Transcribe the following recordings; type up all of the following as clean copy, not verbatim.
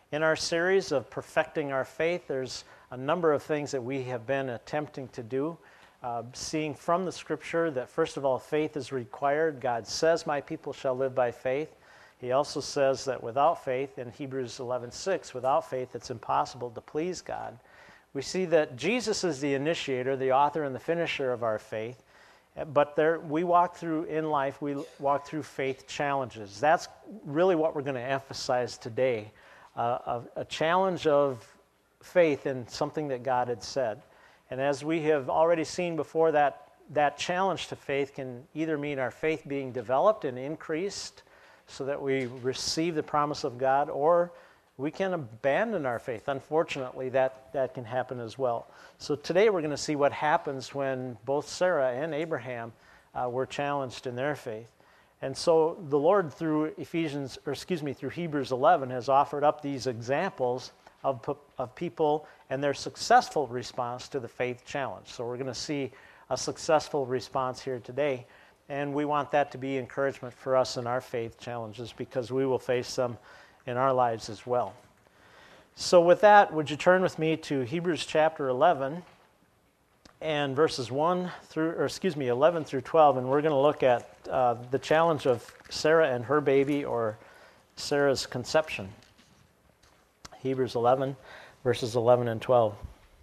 In our series of Perfecting Our Faith, there's a number of things that we have been attempting to do, seeing from the Scripture that, first of all, faith is required. God says, my people shall live by faith. He also says that without faith, in Hebrews 11:6, without faith it's impossible to please God. We see that Jesus is the initiator, the author and the finisher of our faith, but we walk through faith challenges. That's really what we're going to emphasize today, a challenge of faith in something that God had said. And as we have already seen before, that challenge to faith can either mean our faith being developed and increased so that we receive the promise of God, or we can abandon our faith. Unfortunately, that can happen as well. So today we're going to see what happens when both Sarah and Abraham were challenged in their faith. And so the Lord, through Hebrews 11, has offered up these examples of people and their successful response to the faith challenge. So we're going to see a successful response here today, and we want that to be encouragement for us in our faith challenges, because we will face them in our lives as well. So with that, would you turn with me to Hebrews chapter 11 and verses 11 through 12, and we're going to look at the challenge of Sarah and her baby, or Sarah's conception. Hebrews 11, verses 11 and 12.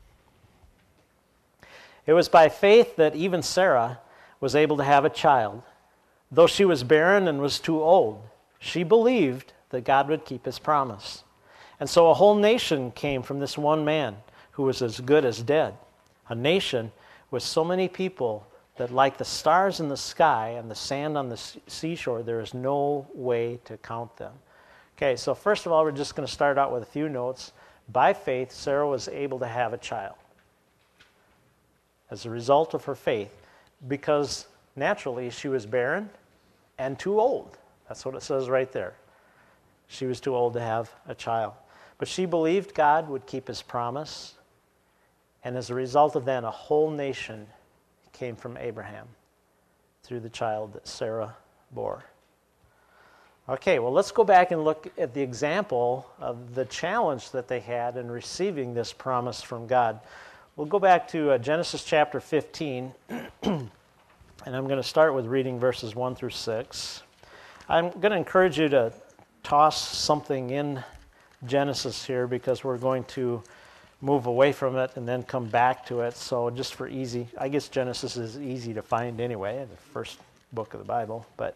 It was by faith that even Sarah was able to have a child, though she was barren and was too old. She believed that God would keep his promise. And so a whole nation came from this one man who was as good as dead. A nation with so many people that, like the stars in the sky and the sand on the seashore, there is no way to count them. Okay, so first of all, we're just going to start out with a few notes. By faith, Sarah was able to have a child as a result of her faith, because naturally she was barren and too old. That's what it says right there. She was too old to have a child. But she believed God would keep his promise, and as a result of that, a whole nation came from Abraham through the child that Sarah bore. Okay, well, let's go back and look at the example of the challenge that they had in receiving this promise from God. We'll go back to Genesis chapter 15, and I'm going to start with reading verses 1 through 6. I'm going to encourage you to toss something in Genesis here, because we're going to move away from it and then come back to it. So just for easy, I guess Genesis is easy to find anyway, the first book of the Bible, but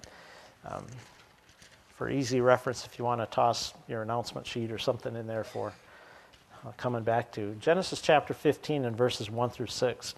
for easy reference, if you want to toss your announcement sheet or something in there for coming back to Genesis chapter 15 and verses 1 through 6.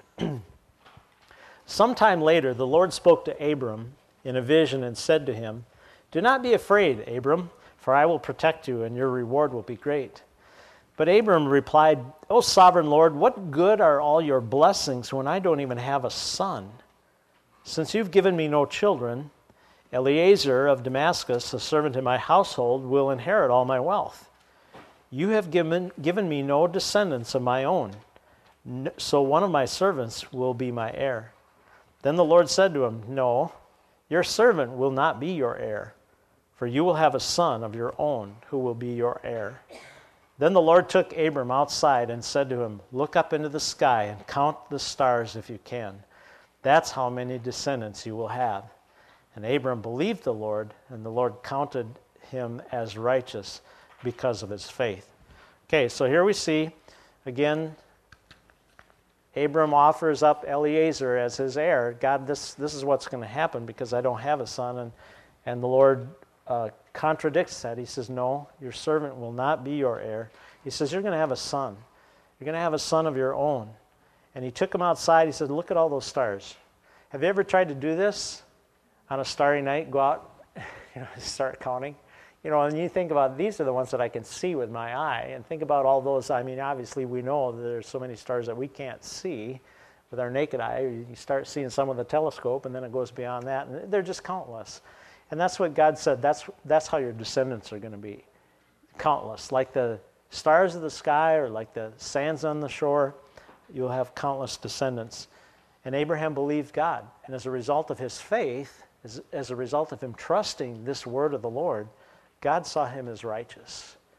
Sometime later, the Lord spoke to Abram in a vision and said to him, "Do not be afraid, Abram, for I will protect you, and your reward will be great." But Abram replied, "O sovereign Lord, what good are all your blessings when I don't even have a son? Since you've given me no children, Eliezer of Damascus, a servant in my household, will inherit all my wealth. You have given me no descendants of my own, so one of my servants will be my heir." Then the Lord said to him, "No, your servant will not be your heir, for you will have a son of your own who will be your heir." Then the Lord took Abram outside and said to him, "Look up into the sky and count the stars if you can. That's how many descendants you will have." And Abram believed the Lord, and the Lord counted him as righteous because of his faith. Okay, so here we see, again, Abram offers up Eliezer as his heir. God, this is what's going to happen because I don't have a son. And the Lord contradicts that. He says, "No, your servant will not be your heir." He says, "You're going to have a son. You're going to have a son of your own." And he took him outside. He said, "Look at all those stars." Have you ever tried to do this on a starry night? Go out, start counting. And you think about, these are the ones that I can see with my eye. And think about all those. I mean, obviously we know that there's so many stars that we can't see with our naked eye. You start seeing some with a telescope, and then it goes beyond that. And they're just countless. And that's what God said. That's how your descendants are going to be. Countless. Like the stars of the sky, or like the sands on the shore, you'll have countless descendants. And Abraham believed God. And as a result of his faith, as a result of him trusting this word of the Lord, God saw him as righteous.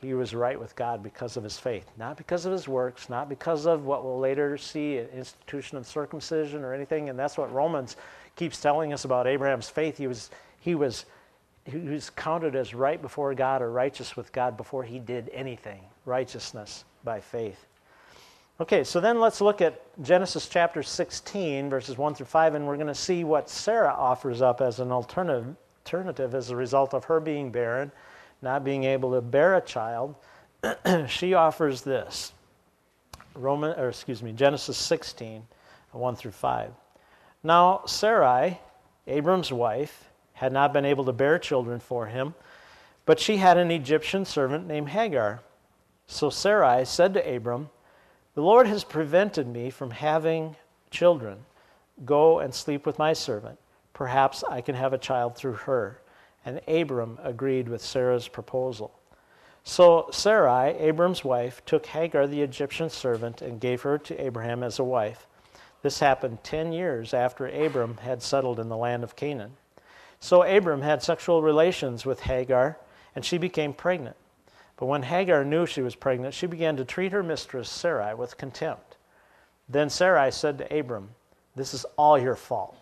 he was right with God because of his faith, not because of his works, not because of what we'll later see, an institution of circumcision or anything. And that's what Romans keeps telling us about Abraham's faith. He was counted as right before God or righteous with God before he did anything. Righteousness by faith. Okay, so then let's look at Genesis chapter 16, verses 1 through 5, and we're going to see what Sarah offers up as an alternative as a result of her being barren, not being able to bear a child. She offers this. Genesis 16, 1 through 5. Now Sarai, Abram's wife, had not been able to bear children for him, but she had an Egyptian servant named Hagar. So Sarai said to Abram, "The Lord has prevented me from having children. Go and sleep with my servant. Perhaps I can have a child through her." And Abram agreed with Sarah's proposal. So Sarai, Abram's wife, took Hagar the Egyptian servant and gave her to Abraham as a wife. This happened 10 years after Abram had settled in the land of Canaan. So Abram had sexual relations with Hagar, and she became pregnant. But when Hagar knew she was pregnant, she began to treat her mistress Sarai with contempt. Then Sarai said to Abram, "This is all your fault.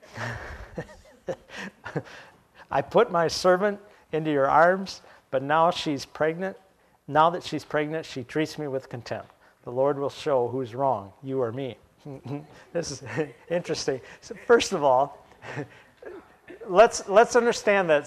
I put my servant into your arms, but now she's pregnant. Now that she's pregnant, she treats me with contempt. The Lord will show who's wrong, you or me." This is interesting. So first of all, let's understand that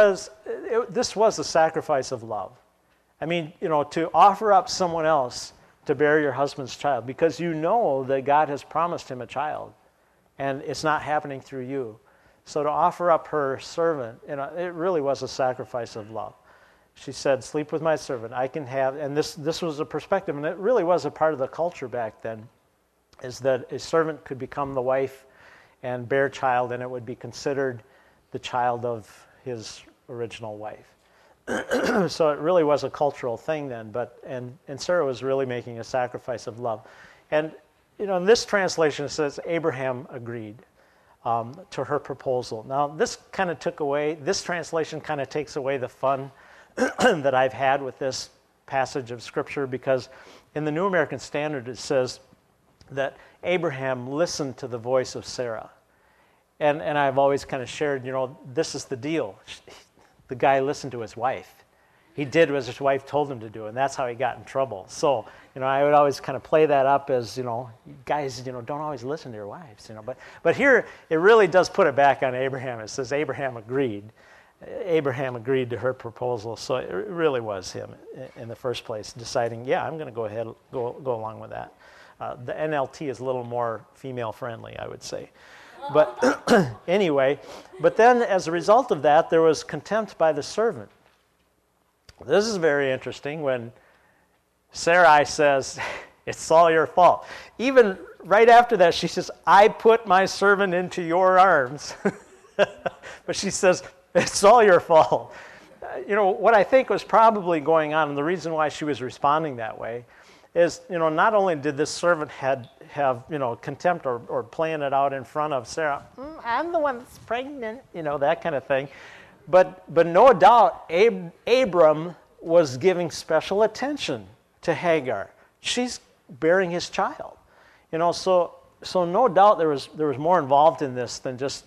this was a sacrifice of love. I mean, to offer up someone else to bear your husband's child because you know that God has promised him a child and it's not happening through you. So to offer up her servant, it really was a sacrifice of love. She said, "Sleep with my servant. I can have," and this was a perspective, and it really was a part of the culture back then, is that a servant could become the wife and bear child, and it would be considered the child of his original wife. So it really was a cultural thing then, and Sarah was really making a sacrifice of love. And in this translation it says Abraham agreed to her proposal. Now this translation kind of takes away the fun that I've had with this passage of Scripture, because in the New American Standard it says that Abraham listened to the voice of Sarah. And I've always kind of shared, this is the deal. The guy listened to his wife. He did what his wife told him to do, and that's how he got in trouble. So, I would always kind of play that up as, guys, don't always listen to your wives, But here, it really does put it back on Abraham. It says Abraham agreed. Abraham agreed to her proposal. So it really was him in the first place deciding, yeah, I'm going to go ahead, go along with that. The NLT is a little more female-friendly, I would say. But anyway, but then as a result of that, there was contempt by the servant. This is very interesting when Sarai says, "It's all your fault." Even right after that, she says, "I put my servant into your arms." But she says, "It's all your fault." What I think was probably going on, and the reason why she was responding that way, is, not only did this servant have contempt or playing it out in front of Sarah, "I'm the one that's pregnant," that kind of thing. But no doubt Abram was giving special attention to Hagar. She's bearing his child. So no doubt there was more involved in this than just,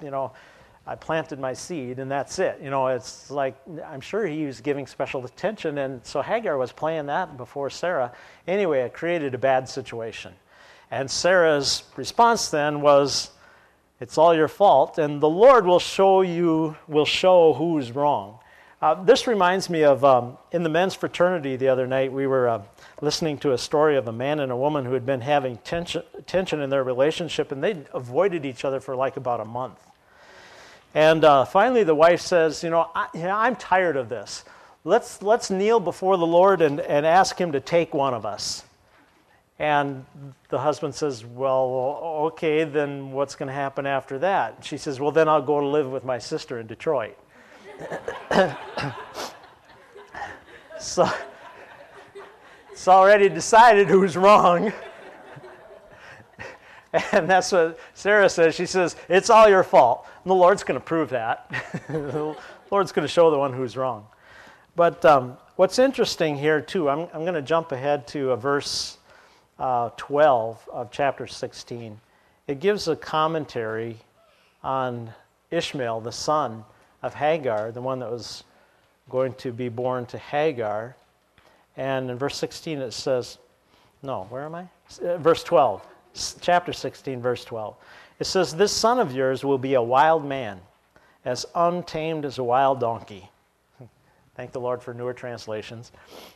I planted my seed and that's it. It's like, I'm sure he was giving special attention, and so Hagar was playing that before Sarah. Anyway, it created a bad situation. And Sarah's response then was, "It's all your fault, and the Lord will show who's wrong." This reminds me of, in the men's fraternity the other night, we were listening to a story of a man and a woman who had been having tension in their relationship, and they'd avoided each other for like about a month. And finally the wife says, I'm tired of this. Let's kneel before the Lord and ask him to take one of us. And the husband says, "Well, okay, then what's going to happen after that?" She says, "Well, then I'll go to live with my sister in Detroit." So it's already decided who's wrong. And that's what Sarah says. She says, "It's all your fault." And the Lord's going to prove that. The Lord's going to show the one who's wrong. But what's interesting here, too, I'm going to jump ahead to verse 12 of chapter 16. It gives a commentary on Ishmael, the son of Hagar, the one that was going to be born to Hagar. And in verse 16 it says, no, where am I? Verse 12, chapter 16, verse 12. It says, this son of yours will be a wild man, as untamed as a wild donkey. Thank the Lord for newer translations.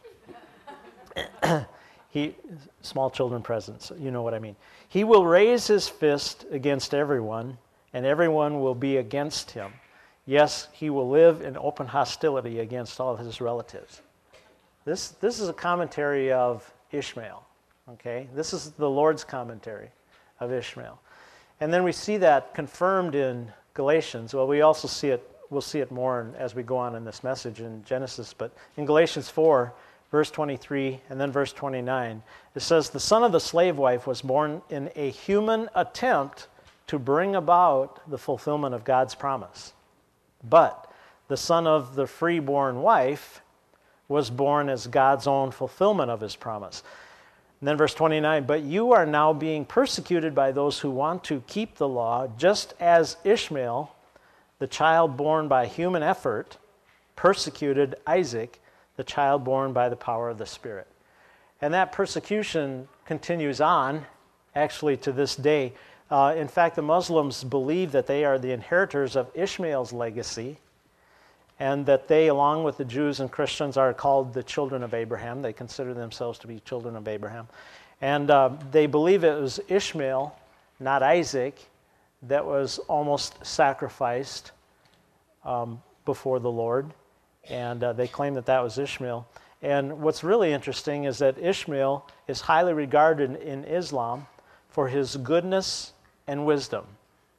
Small children present, you know what I mean. He will raise his fist against everyone, and everyone will be against him. Yes, he will live in open hostility against all of his relatives. This is a commentary of Ishmael. Okay, this is the Lord's commentary of Ishmael, and then we see that confirmed in Galatians. Well, we also see it. We'll see it more as we go on in this message in Genesis. But in Galatians 4, verse 23, and then verse 29, it says, "The son of the slave wife was born in a human attempt to bring about the fulfillment of God's promise. But the son of the freeborn wife was born as God's own fulfillment of his promise." And then verse 29, "But you are now being persecuted by those who want to keep the law, just as Ishmael, the child born by human effort, persecuted Isaac, the child born by the power of the Spirit." And that persecution continues on, actually, to this day. In fact, the Muslims believe that they are the inheritors of Ishmael's legacy, and that they, along with the Jews and Christians, are called the children of Abraham. They consider themselves to be children of Abraham. And they believe it was Ishmael, not Isaac, that was almost sacrificed before the Lord. And they claim that that was Ishmael. And what's really interesting is that Ishmael is highly regarded in Islam for his goodness and wisdom.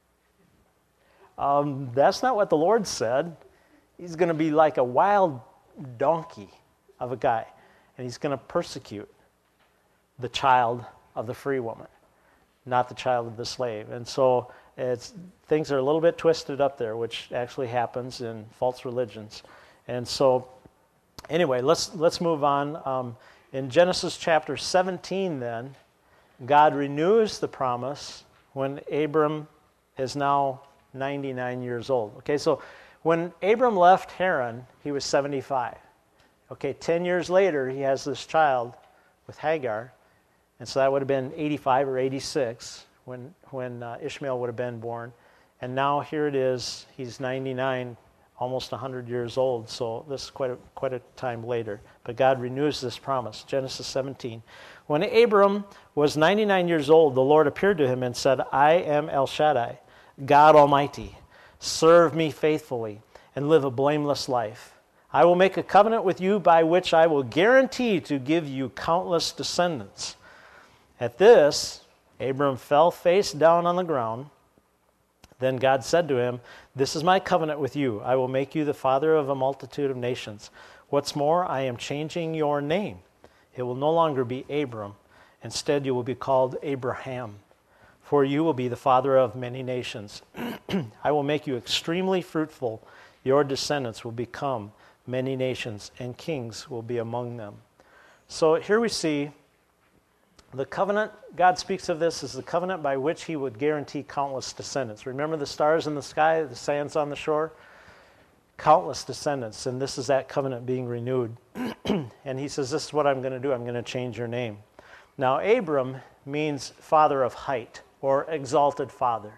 That's not what the Lord said. He's going to be like a wild donkey of a guy, and he's going to persecute the child of the free woman, not the child of the slave. And so things are a little bit twisted up there, which actually happens in false religions. And so, anyway, let's move on. In Genesis chapter 17, then, God renews the promise when Abram is now 99 years old. Okay, so when Abram left Haran, he was 75. Okay, 10 years later, he has this child with Hagar, and so that would have been 85 or 86 when Ishmael would have been born. And now here it is, he's 99, almost 100 years old, so this is quite a time later. But God renews this promise. Genesis 17. "When Abram was 99 years old, the Lord appeared to him and said, 'I am El Shaddai, God Almighty. Serve me faithfully and live a blameless life. I will make a covenant with you by which I will guarantee to give you countless descendants.' At this, Abram fell face down on the ground. Then God said to him, 'This is my covenant with you. I will make you the father of a multitude of nations. What's more, I am changing your name. It will no longer be Abram. Instead, you will be called Abraham, for you will be the father of many nations. I will make you extremely fruitful. Your descendants will become many nations, and kings will be among them.'" So here we see the covenant. God speaks of this as the covenant by which he would guarantee countless descendants. Remember the stars in the sky, the sands on the shore? Countless descendants, and this is that covenant being renewed. And he says, "This is what I'm going to do. I'm going to change your name." Now, Abram means father of height, or exalted father.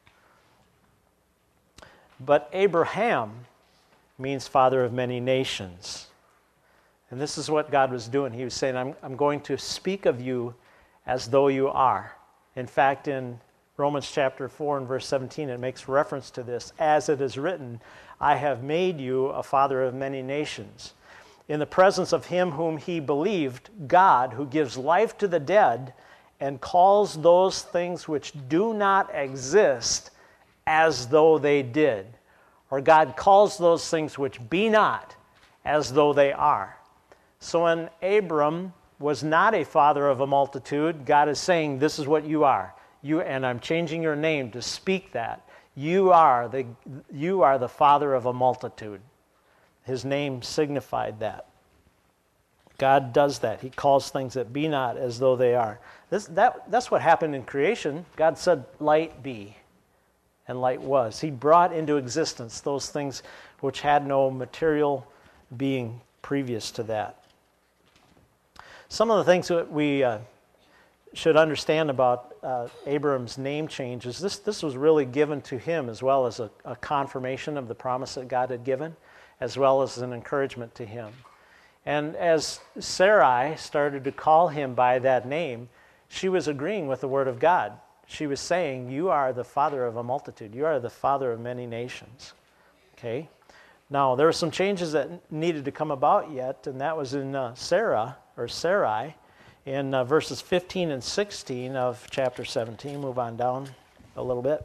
But Abraham means father of many nations. And this is what God was doing. He was saying, I'm going to speak of you as though you are. In fact, in Romans chapter 4 and verse 17, it makes reference to this. "As it is written, I have made you a father of many nations." In the presence of him whom he believed, God, who gives life to the dead and calls those things which do not exist as though they did. Or God calls those things which be not as though they are. So when Abram was not a father of a multitude, God is saying, this is what you are. And I'm changing your name to speak that. You are the father of a multitude. His name signified that. God does that. He calls things that be not as though they are. That's what happened in creation. God said, light be, and light was. He brought into existence those things which had no material being previous to that. Some of the things that we should understand about Abram's name change is this was really given to him as well as a confirmation of the promise that God had given, as well as an encouragement to him. And as Sarai started to call him by that name, she was agreeing with the word of God. She was saying, you are the father of a multitude. You are the father of many nations. Okay? Now, there were some changes that needed to come about yet, and that was in Sarai, in verses 15 and 16 of chapter 17. Move on down a little bit.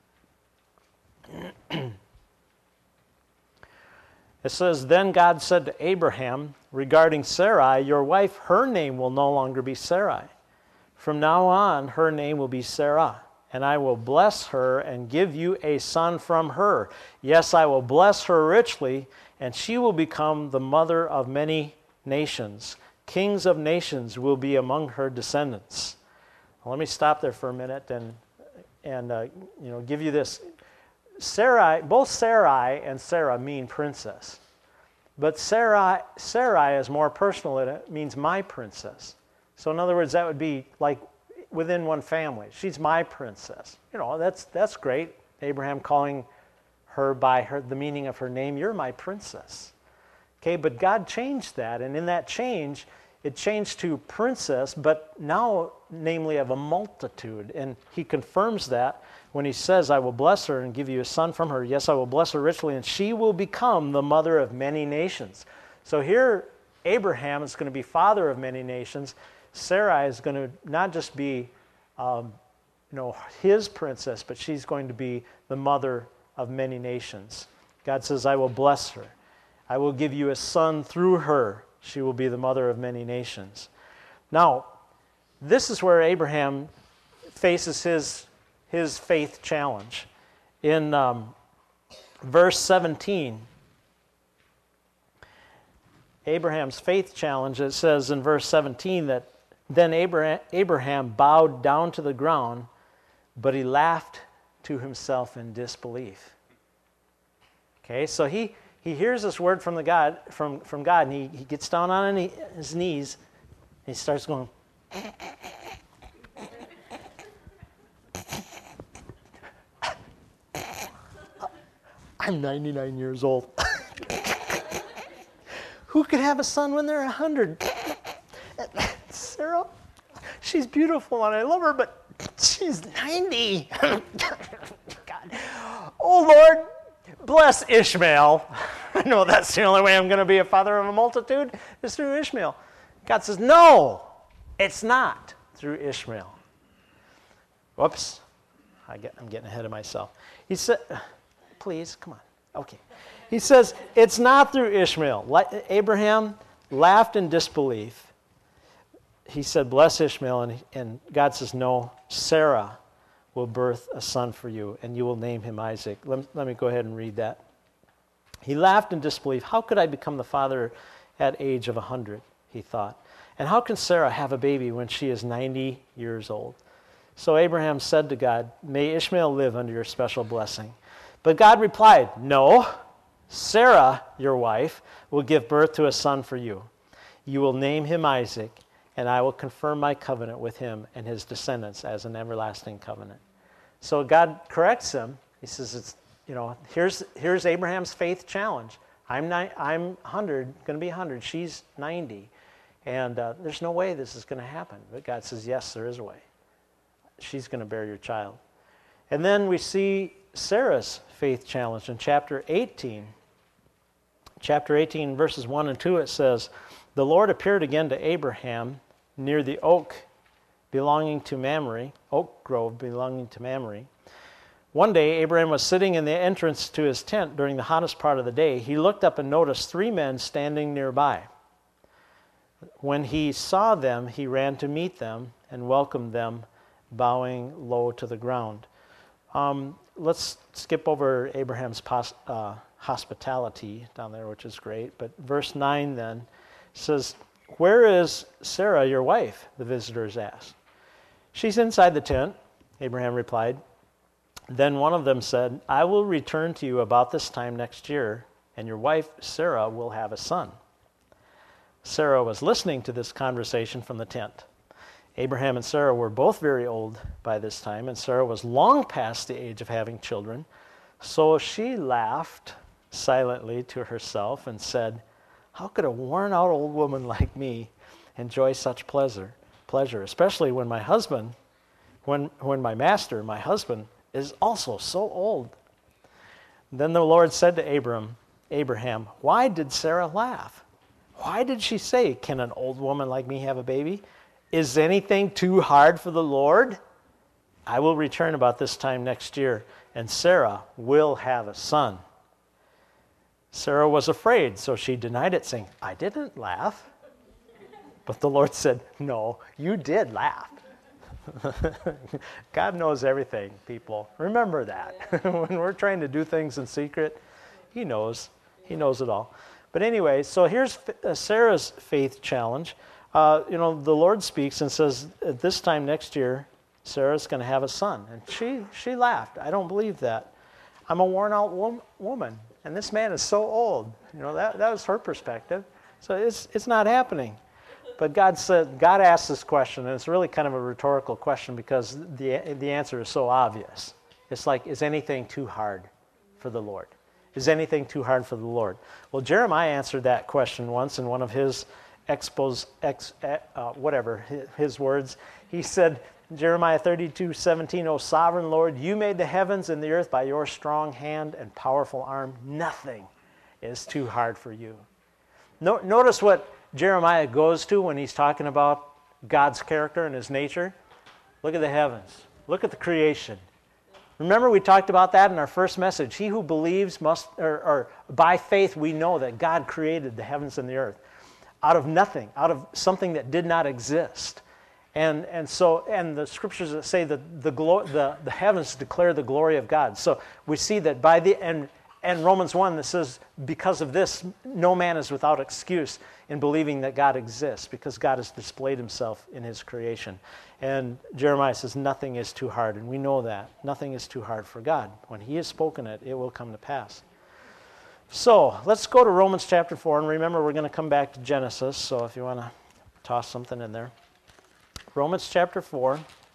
It says, then God said to Abraham, regarding Sarai, your wife, her name will no longer be Sarai. From now on, her name will be Sarah, and I will bless her and give you a son from her. Yes, I will bless her richly, and she will become the mother of many nations. Kings of nations will be among her descendants. Well, let me stop there for a minute and give you this. Both Sarai and Sarah mean princess. But Sarai is more personal. It means my princess. So in other words, that would be like within one family. She's my princess. That's great. Abraham calling her by the meaning of her name. You're my princess. Okay, but God changed that. And in that change, it changed to princess, but now namely of a multitude. And he confirms that when he says, I will bless her and give you a son from her. Yes, I will bless her richly, and she will become the mother of many nations. So here, Abraham is going to be father of many nations. Sarai is going to not just be his princess, but she's going to be the mother of many nations. God says, I will bless her. I will give you a son through her. She will be the mother of many nations. Now, this is where Abraham faces his faith challenge. In verse 17, Abraham's faith challenge, it says in verse 17 that then Abraham bowed down to the ground, but he laughed to himself in disbelief. Okay, so he hears this word from God, and he gets down on his knees, and he starts going, I'm 99 years old. Who could have a son when they're 100? Sarah, she's beautiful and I love her, but she's 90. God. Oh, Lord, bless Ishmael. I know that's the only way I'm going to be a father of a multitude is through Ishmael. God says, no, it's not through Ishmael. Whoops. I'm getting ahead of myself. He said, please, come on. Okay. He says, it's not through Ishmael. Abraham laughed in disbelief. He said, bless Ishmael, and God says, no, Sarah will birth a son for you, and you will name him Isaac. Let me go ahead and read that. He laughed in disbelief. How could I become the father at age of 100, he thought. And how can Sarah have a baby when she is 90 years old? So Abraham said to God, may Ishmael live under your special blessing. But God replied, no, Sarah, your wife, will give birth to a son for you. You will name him Isaac, and I will confirm my covenant with him and his descendants as an everlasting covenant. So God corrects him. He says, here's Abraham's faith challenge. I'm 100, going to be 100. She's 90. And there's no way this is going to happen. But God says, yes, there is a way. She's going to bear your child. And then we see Sarah's faith challenge in chapter 18. Chapter 18, verses 1 and 2, it says, the Lord appeared again to Abraham near the oak grove belonging to Mamre. One day, Abraham was sitting in the entrance to his tent during the hottest part of the day. He looked up and noticed 3 men standing nearby. When he saw them, he ran to meet them and welcomed them, bowing low to the ground. Let's skip over Abraham's hospitality down there, which is great. But verse 9 then says, "Where is Sarah, your wife?" the visitors asked. "She's inside the tent," Abraham replied. Then one of them said, "I will return to you about this time next year, and your wife Sarah will have a son." Sarah was listening to this conversation from the tent. Abraham and Sarah were both very old by this time, and Sarah was long past the age of having children. So she laughed silently to herself and said, "How could a worn-out old woman like me enjoy such pleasure, especially when my husband, when my master, my husband, is also so old?" Then the Lord said to Abraham, "Why did Sarah laugh? Why did she say, 'Can an old woman like me have a baby?' Is anything too hard for the Lord? I will return about this time next year, and Sarah will have a son." Sarah was afraid, so she denied it, saying, "I didn't laugh." But the Lord said, "No, you did laugh." God knows everything, people. Remember that. When we're trying to do things in secret, He knows. He knows it all. But anyway, so here's Sarah's faith challenge. The Lord speaks and says, at this time next year, Sarah's going to have a son. And she laughed. "I don't believe that. I'm a worn-out woman, and this man is so old." That was her perspective. So it's not happening. But God asked this question, and it's really kind of a rhetorical question because the answer is so obvious. It's like, is anything too hard for the Lord? Is anything too hard for the Lord? Well, Jeremiah answered that question once in one of his his words. He said, Jeremiah 32:17, "O sovereign Lord, you made the heavens and the earth by your strong hand and powerful arm. Nothing is too hard for you." Notice what Jeremiah goes to when he's talking about God's character and His nature. Look at the heavens. Look at the creation. Remember, we talked about that in our first message. He who believes must, or by faith we know that God created the heavens and the earth out of nothing, out of something that did not exist. And the scriptures that say that the heavens declare the glory of God. So we see that by the end. And Romans 1 that says, because of this, no man is without excuse in believing that God exists, because God has displayed Himself in His creation. And Jeremiah says, nothing is too hard, and we know that. Nothing is too hard for God. When He has spoken it, it will come to pass. So, let's go to Romans chapter 4, and remember, we're going to come back to Genesis, so if you want to toss something in there. Romans chapter 4.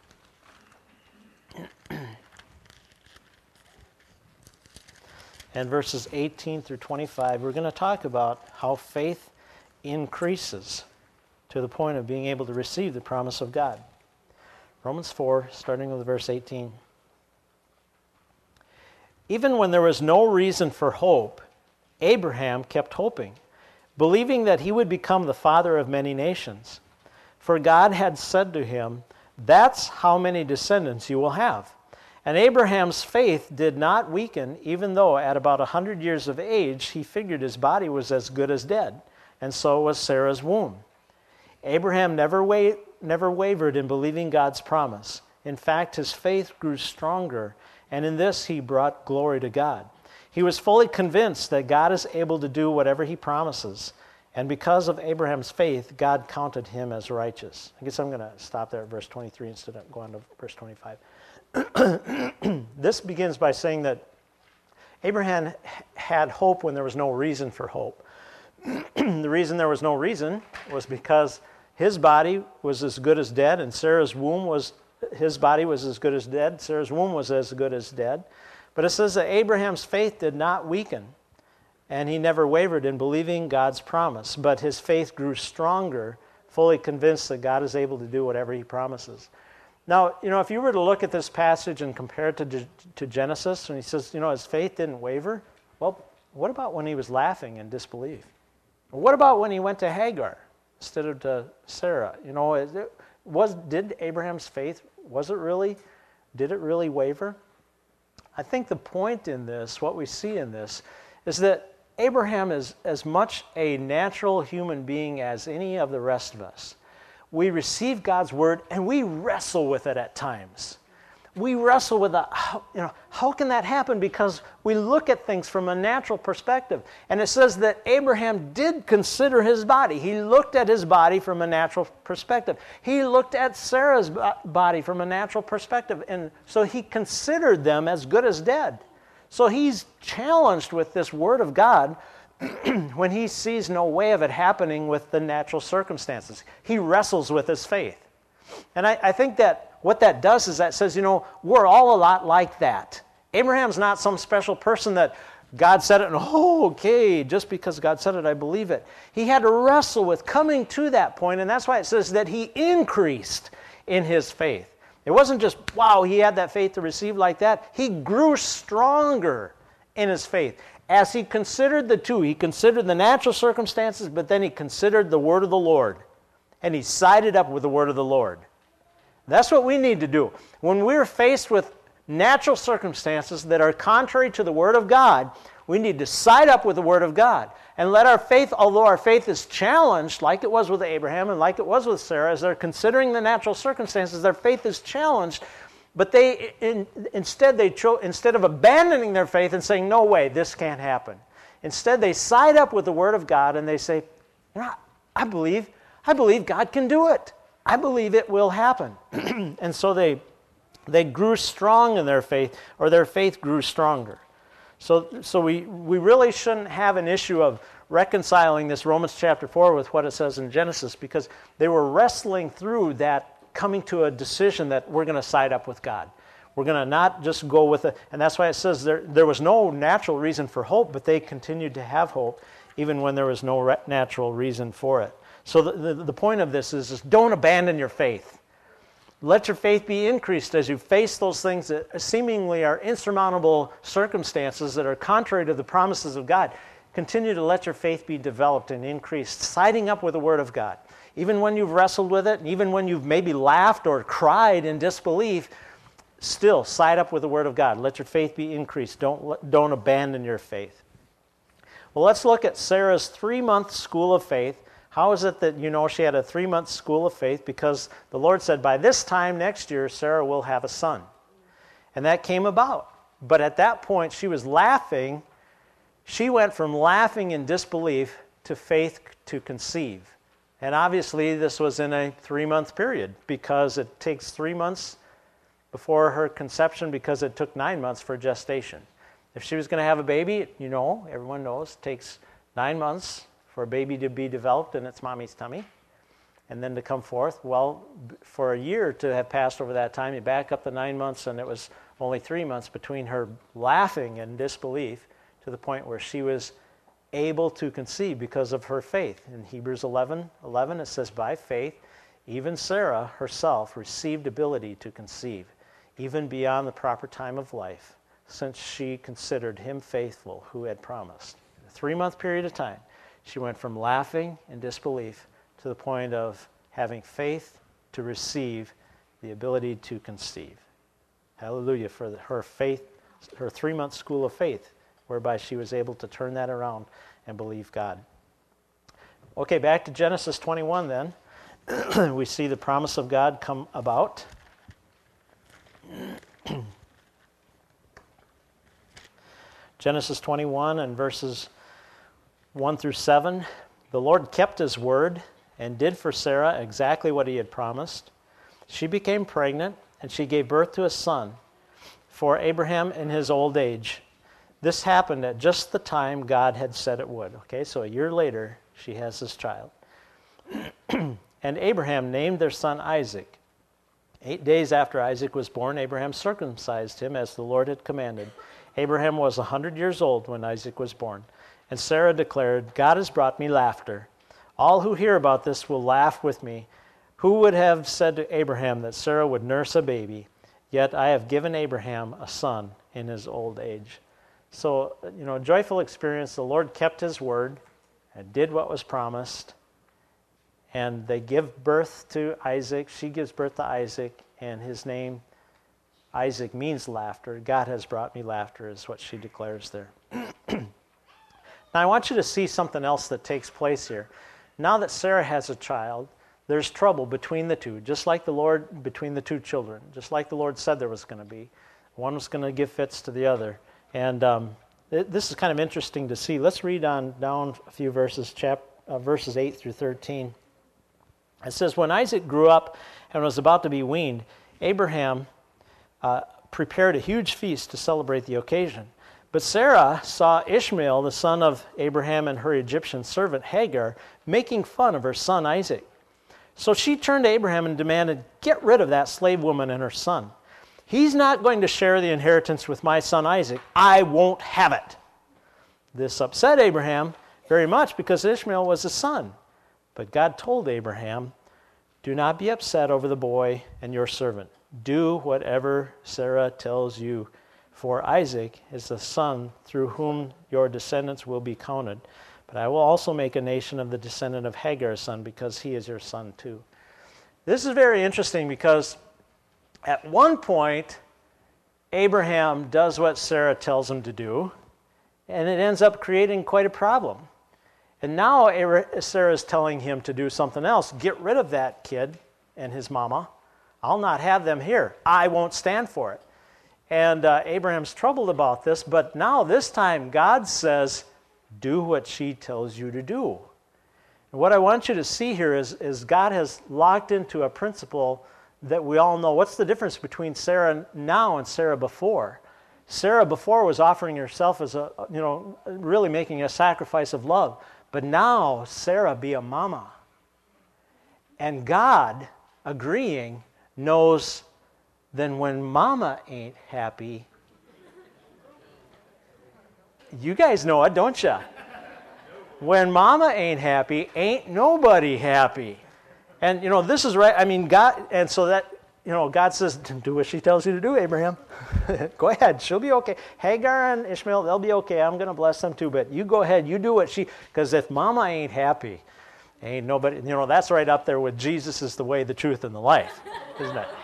And verses 18 through 25, we're going to talk about how faith increases to the point of being able to receive the promise of God. Romans 4, starting with verse 18. Even when there was no reason for hope, Abraham kept hoping, believing that he would become the father of many nations. For God had said to him, "That's how many descendants you will have." And Abraham's faith did not weaken, even though at about 100 years of age, he figured his body was as good as dead, and so was Sarah's womb. Abraham never wavered in believing God's promise. In fact, his faith grew stronger, and in this he brought glory to God. He was fully convinced that God is able to do whatever He promises, and because of Abraham's faith, God counted him as righteous. I guess I'm going to stop there at verse 23 instead of going to verse 25. This begins by saying that Abraham had hope when there was no reason for hope. The reason there was no reason was because his body was as good as dead, and his body was as good as dead. Sarah's womb was as good as dead. But it says that Abraham's faith did not weaken, and he never wavered in believing God's promise. But his faith grew stronger, fully convinced that God is able to do whatever He promises. Now, if you were to look at this passage and compare it to Genesis, and he says, his faith didn't waver, well, what about when he was laughing in disbelief? What about when he went to Hagar instead of to Sarah? Did Abraham's faith, did it really waver? I think the point in this, what we see in this, is that Abraham is as much a natural human being as any of the rest of us. We receive God's word and we wrestle with it at times. we wrestle with how can that happen? Because we look at things from a natural perspective. And it says that Abraham did consider his body. He looked at his body from a natural perspective. He looked at Sarah's body from a natural perspective. And so he considered them as good as dead. So he's challenged with this word of God when he sees no way of it happening with the natural circumstances. He wrestles with his faith. And I think that what that does is that says, we're all a lot like that. Abraham's not some special person that God said it and, okay, just because God said it, I believe it. He had to wrestle with coming to that point, and that's why it says that he increased in his faith. It wasn't just, wow, he had that faith to receive like that. He grew stronger in his faith. As he considered the two, he considered the natural circumstances, but then he considered the word of the Lord. And he sided up with the word of the Lord. That's what we need to do. When we're faced with natural circumstances that are contrary to the word of God, we need to side up with the word of God. And let our faith, although our faith is challenged, like it was with Abraham and like it was with Sarah, as they're considering the natural circumstances, their faith is challenged. But instead of abandoning their faith and saying, no way, this can't happen. Instead, they side up with the word of God and they say, I believe God can do it. I believe it will happen. And so they grew strong in their faith, or their faith grew stronger. So we really shouldn't have an issue of reconciling this Romans chapter 4 with what it says in Genesis, because they were wrestling through that, coming to a decision that we're going to side up with God. We're going to not just go with it. And that's why it says there was no natural reason for hope, but they continued to have hope even when there was no natural reason for it. So the point of this is don't abandon your faith. Let your faith be increased as you face those things that seemingly are insurmountable circumstances that are contrary to the promises of God. Continue to let your faith be developed and increased, siding up with the Word of God. Even when you've wrestled with it, and even when you've maybe laughed or cried in disbelief, still side up with the Word of God. Let your faith be increased. Don't abandon your faith. Well, let's look at Sarah's 3-month school of faith. How is it that she had a 3-month school of faith? Because the Lord said, by this time next year, Sarah will have a son. And that came about. But at that point, she was laughing. She went from laughing in disbelief to faith to conceive. And obviously, this was in a 3-month period, because it takes 3 months before her conception, because it took 9 months for gestation. If she was going to have a baby, everyone knows, it takes 9 months for a baby to be developed in its mommy's tummy, and then to come forth. Well, for a year to have passed over that time, you back up the 9 months, and it was only 3 months between her laughing and disbelief to the point where she was able to conceive because of her faith. In Hebrews 11, it says, by faith, even Sarah herself received ability to conceive, even beyond the proper time of life, since she considered him faithful who had promised. In a 3-month period of time, she went from laughing and disbelief to the point of having faith to receive the ability to conceive. Hallelujah for her faith, her 3-month school of faith, whereby she was able to turn that around and believe God. Okay, back to Genesis 21 then. We see the promise of God come about. Genesis 21 and verses 1 through 7. The Lord kept his word and did for Sarah exactly what he had promised. She became pregnant, and she gave birth to a son for Abraham in his old age. This happened at just the time God had said it would. Okay, so a year later, she has this child. And Abraham named their son Isaac. 8 days after Isaac was born, Abraham circumcised him as the Lord had commanded. Abraham was 100 years old when Isaac was born. And Sarah declared, God has brought me laughter. All who hear about this will laugh with me. Who would have said to Abraham that Sarah would nurse a baby? Yet I have given Abraham a son in his old age. So, joyful experience. The Lord kept his word and did what was promised. And they give birth to Isaac. She gives birth to Isaac, and his name, Isaac, means laughter. God has brought me laughter is what she declares there. Now I want you to see something else that takes place here. Now that Sarah has a child, there's trouble between the two, just like the Lord between the two children, just like the Lord said there was going to be. One was going to give fits to the other. And this is kind of interesting to see. Let's read on down a few verses, verses 8 through 13. It says, when Isaac grew up and was about to be weaned, Abraham prepared a huge feast to celebrate the occasion. But Sarah saw Ishmael, the son of Abraham, and her Egyptian servant Hagar making fun of her son Isaac. So she turned to Abraham and demanded, get rid of that slave woman and her son. He's not going to share the inheritance with my son Isaac. I won't have it. This upset Abraham very much because Ishmael was his son. But God told Abraham, do not be upset over the boy and your servant. Do whatever Sarah tells you, for Isaac is the son through whom your descendants will be counted. But I will also make a nation of the descendant of Hagar's son, because he is your son too. This is very interesting because at one point, Abraham does what Sarah tells him to do, and it ends up creating quite a problem. And now Sarah is telling him to do something else. Get rid of that kid and his mama. I'll not have them here. I won't stand for it. And Abraham's troubled about this, but now this time God says, do what she tells you to do. And what I want you to see here is God has locked into a principle that we all know. What's the difference between Sarah now and Sarah before? Sarah before was offering herself as really making a sacrifice of love. But now Sarah be a mama. And God, agreeing, knows then when mama ain't happy, you guys know it, don't you? When mama ain't happy, ain't nobody happy. And, this is right. I mean, God, and so that, God says, do what she tells you to do, Abraham. Go ahead. She'll be okay. Hagar and Ishmael, they'll be okay. I'm going to bless them too. But you go ahead. You do what because if mama ain't happy, ain't nobody, that's right up there with Jesus is the way, the truth, and the life, isn't it?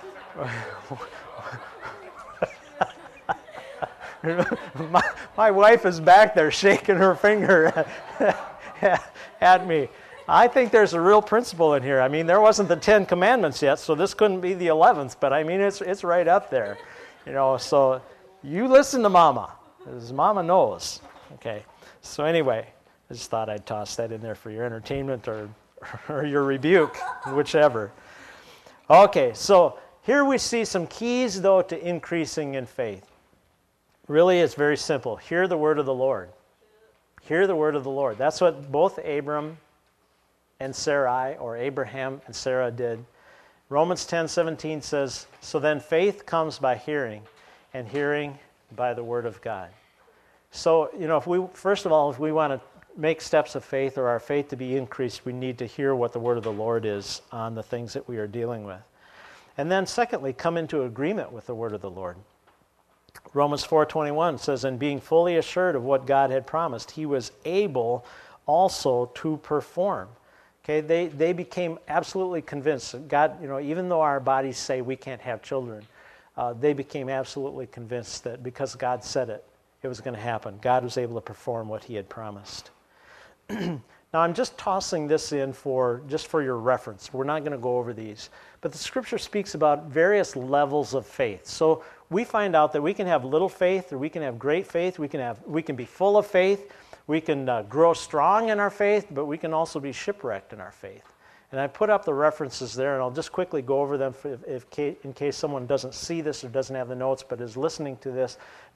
My wife is back there shaking her finger at me. I think there's a real principle in here. I mean, there wasn't the 10 Commandments yet, so this couldn't be the 11th, but I mean, it's right up there. So you listen to mama, because mama knows. Okay, so anyway, I just thought I'd toss that in there for your entertainment or your rebuke, whichever. Okay, so here we see some keys, though, to increasing in faith. Really, it's very simple. Hear the word of the Lord. Hear the word of the Lord. That's what both Abram and Sarai, or Abraham and Sarah, did. Romans 10:17 says, so then faith comes by hearing, and hearing by the word of God. So, if we want to make steps of faith or our faith to be increased, we need to hear what the word of the Lord is on the things that we are dealing with. And then secondly, come into agreement with the word of the Lord. Romans 4:21 says, and being fully assured of what God had promised, he was able also to perform. Okay, they became absolutely convinced. God, even though our bodies say we can't have children, they became absolutely convinced that because God said it, it was going to happen. God was able to perform what he had promised. Now, I'm just tossing this in for your reference. We're not going to go over these. But the Scripture speaks about various levels of faith. So we find out that we can have little faith, or we can have great faith. We can be full of faith. We can grow strong in our faith, but we can also be shipwrecked in our faith. And I put up the references there, and I'll just quickly go over them in case someone doesn't see this or doesn't have the notes, but is listening to this.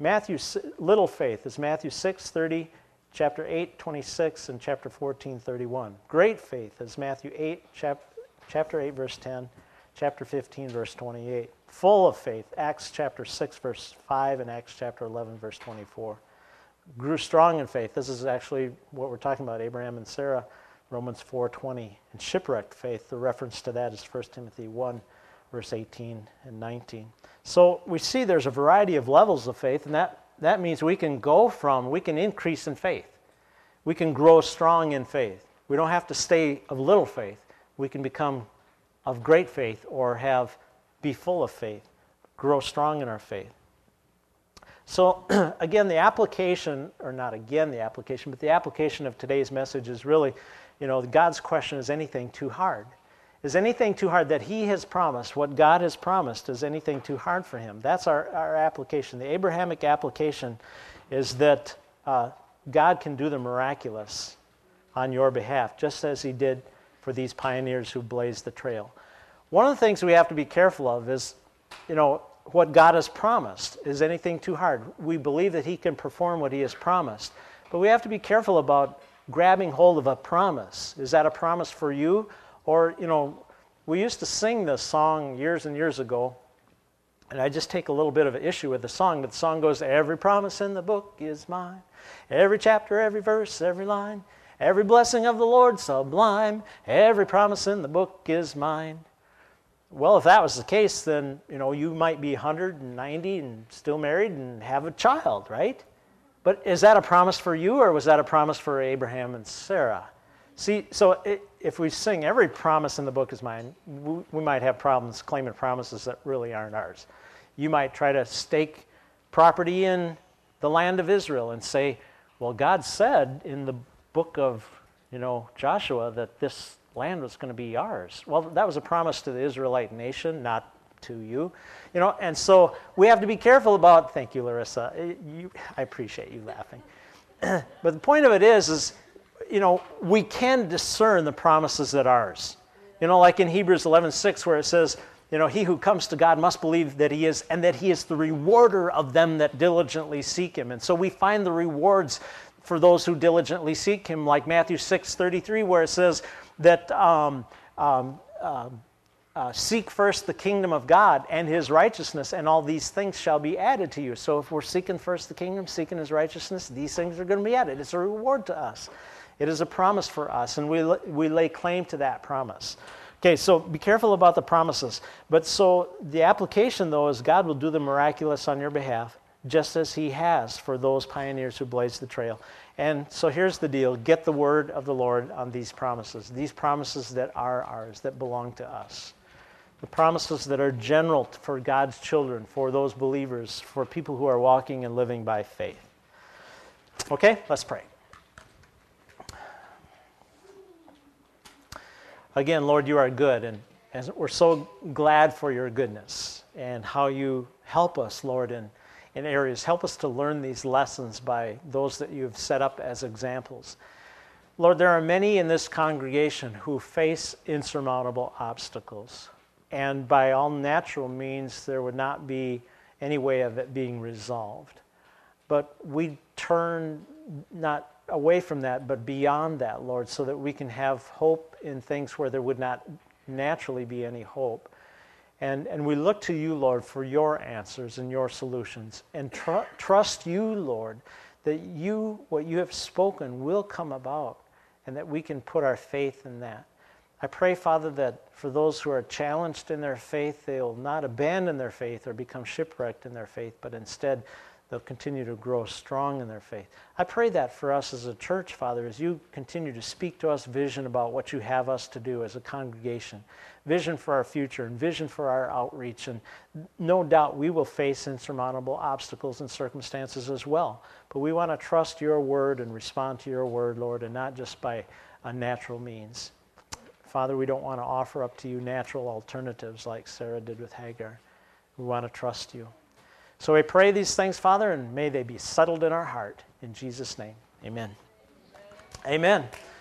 Little faith is Matthew 6:30, chapter 8:26, and chapter 14:31. Great faith is Matthew 8, chapter 8, verse 10, chapter 15, verse 28. Full of faith, Acts chapter 6, verse 5, and Acts chapter 11, verse 24. Grew strong in faith. This is actually what we're talking about, Abraham and Sarah, Romans 4:20. And shipwrecked faith, the reference to that is 1 Timothy 1, verse 18 and 19. So we see there's a variety of levels of faith, and that means we can increase in faith. We can grow strong in faith. We don't have to stay of little faith. We can become of great faith or be full of faith, grow strong in our faith. So again, the application of today's message is really, God's question, is anything too hard? Is anything too hard that he has promised, what God has promised, is anything too hard for him? That's our application. The Abrahamic application is that God can do the miraculous on your behalf, just as he did for these pioneers who blazed the trail. One of the things we have to be careful of is, what God has promised. Is anything too hard? We believe that he can perform what he has promised, but we have to be careful about grabbing hold of a promise. Is that a promise for you? Or, we used to sing this song years and years ago, and I just take a little bit of an issue with the song, but the song goes, every promise in the book is mine, every chapter, every verse, every line, every blessing of the Lord sublime, every promise in the book is mine. Well, if that was the case, then, you might be 190 and still married and have a child, right? But is that a promise for you, or was that a promise for Abraham and Sarah? See, so if we sing every promise in the book is mine, we might have problems claiming promises that really aren't ours. You might try to stake property in the land of Israel and say, well, God said in the book of, Joshua that this land was going to be ours. Well, that was a promise to the Israelite nation, not to you. And so we have to be careful about, thank you, Larissa. I appreciate you laughing. But the point of it is, we can discern the promises that are ours. Like in Hebrews 11:6, where it says, he who comes to God must believe that he is, and that he is the rewarder of them that diligently seek him. And so we find the rewards for those who diligently seek him, like Matthew 6:33, where it says that seek first the kingdom of God and his righteousness, and all these things shall be added to you. So if we're seeking first the kingdom, seeking his righteousness, these things are going to be added. It's a reward to us. It is a promise for us, and we lay claim to that promise. Okay, so be careful about the promises. But so the application, though, is God will do the miraculous on your behalf, just as he has for those pioneers who blazed the trail. And so here's the deal. Get the word of the Lord on these promises that are ours, that belong to us. The promises that are general for God's children, for those believers, for people who are walking and living by faith. Okay, let's pray. Again, Lord, you are good, and we're so glad for your goodness and how you help us, Lord, in areas. Help us to learn these lessons by those that you've set up as examples. Lord, there are many in this congregation who face insurmountable obstacles, and by all natural means, there would not be any way of it being resolved. But we turn not away from that, but beyond that, Lord, so that we can have hope in things where there would not naturally be any hope. And we look to you, Lord, for your answers and your solutions, and trust you, Lord, that what you have spoken will come about, and that we can put our faith in that. I pray, Father, that for those who are challenged in their faith, they'll not abandon their faith or become shipwrecked in their faith, but instead they'll continue to grow strong in their faith. I pray that for us as a church, Father, as you continue to speak to us vision about what you have us to do as a congregation, vision for our future and vision for our outreach. And no doubt we will face insurmountable obstacles and circumstances as well. But we want to trust your word and respond to your word, Lord, and not just by a natural means. Father, we don't want to offer up to you natural alternatives like Sarah did with Hagar. We want to trust you. So we pray these things, Father, and may they be settled in our heart. In Jesus' name, amen. Amen.